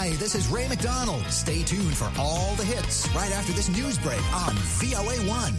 Hi, this is Ray McDonald. Stay tuned for all the hits right after this news break on VOA1.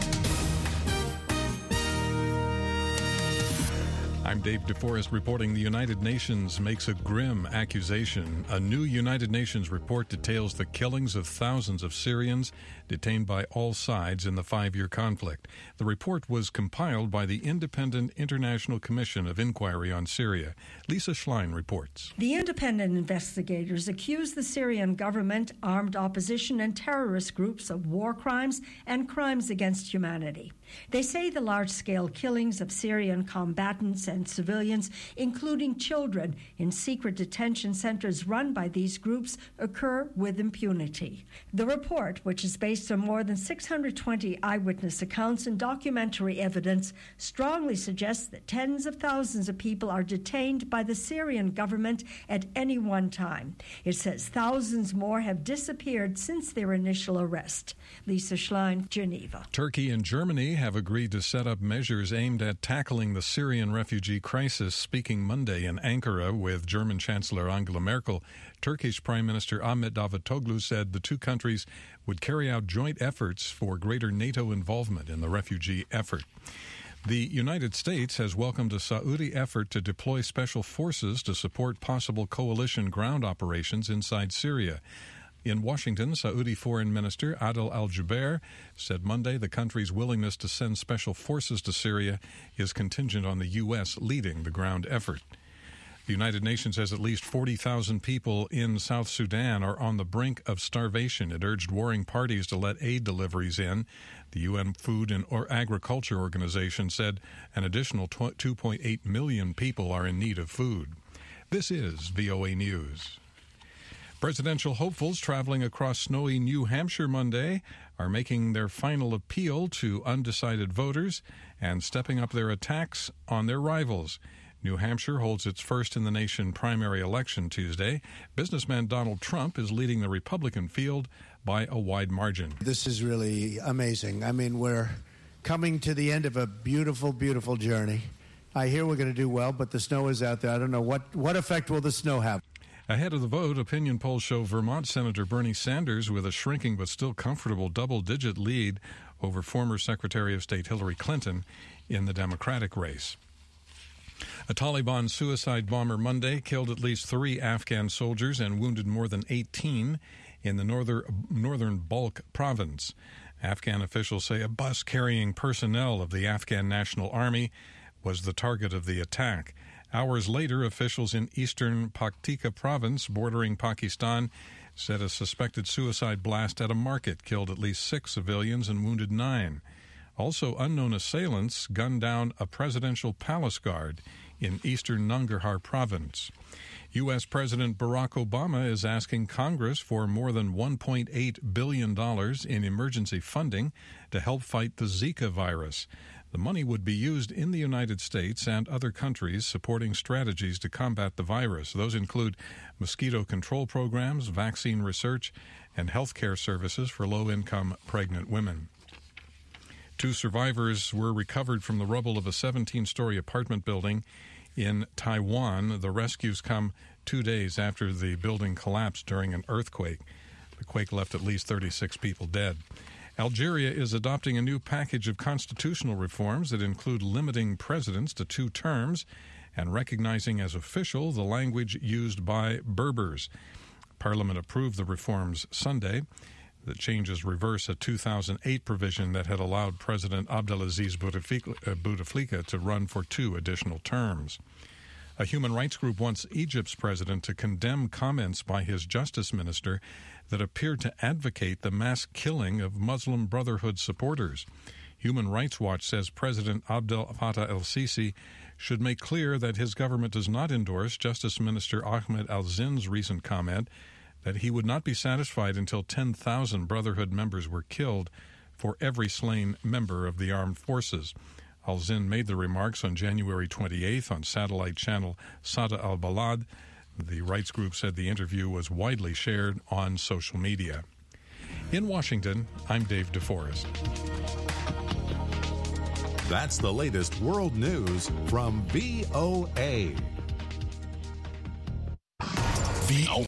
I'm Dave DeForest reporting the United Nations makes a grim accusation. A new United Nations report details the killings of thousands of Syrians detained by all sides in the 5-year conflict. The report was compiled by the Independent International Commission of Inquiry on Syria. Lisa Schlein reports. The independent investigators accuse the Syrian government, armed opposition, and terrorist groups of war crimes and crimes against humanity. They say the large-scale killings of Syrian combatants and civilians, including children, in secret detention centers run by these groups, occur with impunity. The report, which is based on more than 620 eyewitness accounts and documentary evidence, strongly suggests that tens of thousands of people are detained by the Syrian government at any one time. It says thousands more have disappeared since their initial arrest. Lisa Schlein, Geneva. Turkey and Germany have agreed to set up measures aimed at tackling the Syrian refugee crisis. Speaking Monday in Ankara with German Chancellor Angela Merkel, Turkish Prime Minister Ahmet Davutoglu said the two countries would carry out joint efforts for greater NATO involvement in the refugee effort. The United States has welcomed a Saudi effort to deploy special forces to support possible coalition ground operations inside Syria. In Washington, Saudi Foreign Minister Adel Al-Jubeir said Monday the country's willingness to send special forces to Syria is contingent on the U.S. leading the ground effort. The United Nations says at least 40,000 people in South Sudan are on the brink of starvation. It urged warring parties to let aid deliveries in. The UN Food and Agriculture Organization said an additional 2.8 million people are in need of food. This is VOA News. Presidential hopefuls traveling across snowy New Hampshire Monday are making their final appeal to undecided voters and stepping up their attacks on their rivals. New Hampshire holds its first-in-the-nation primary election Tuesday. Businessman Donald Trump is leading the Republican field by a wide margin. This is really amazing. I mean, we're coming to the end of a beautiful, beautiful journey. I hear we're going to do well, but the snow is out there. I don't know what effect will the snow have. Ahead of the vote, opinion polls show Vermont Senator Bernie Sanders with a shrinking but still comfortable double-digit lead over former Secretary of State Hillary Clinton in the Democratic race. A Taliban suicide bomber Monday killed at least 3 Afghan soldiers and wounded more than 18 in the northern Balkh province. Afghan officials say a bus carrying personnel of the Afghan National Army was the target of the attack. Hours later, officials in eastern Paktika province, bordering Pakistan, said a suspected suicide blast at a market killed at least 6 civilians and wounded 9. Also, unknown assailants gunned down a presidential palace guard in eastern Nangarhar province. U.S. President Barack Obama is asking Congress for more than $1.8 billion in emergency funding to help fight the Zika virus. The money would be used in the United States and other countries supporting strategies to combat the virus. Those include mosquito control programs, vaccine research, and health care services for low-income pregnant women. 2 survivors were recovered from the rubble of a 17-story apartment building in Taiwan. The rescues come 2 days after the building collapsed during an earthquake. The quake left at least 36 people dead. Algeria is adopting a new package of constitutional reforms that include limiting presidents to 2 terms and recognizing as official the language used by Berbers. Parliament approved the reforms Sunday. The changes reverse a 2008 provision that had allowed President Abdelaziz Bouteflika to run for 2 additional terms. A human rights group wants Egypt's president to condemn comments by his justice minister that appeared to advocate the mass killing of Muslim Brotherhood supporters. Human Rights Watch says President Abdel Fattah el-Sisi should make clear that his government does not endorse Justice Minister Ahmed al-Zinn's recent comment that he would not be satisfied until 10,000 Brotherhood members were killed for every slain member of the armed forces. Al-Zinn made the remarks on January 28th on satellite channel Sada al-Balad. The rights group said the interview was widely shared on social media. In Washington, I'm Dave DeForest. That's the latest world news from VOA.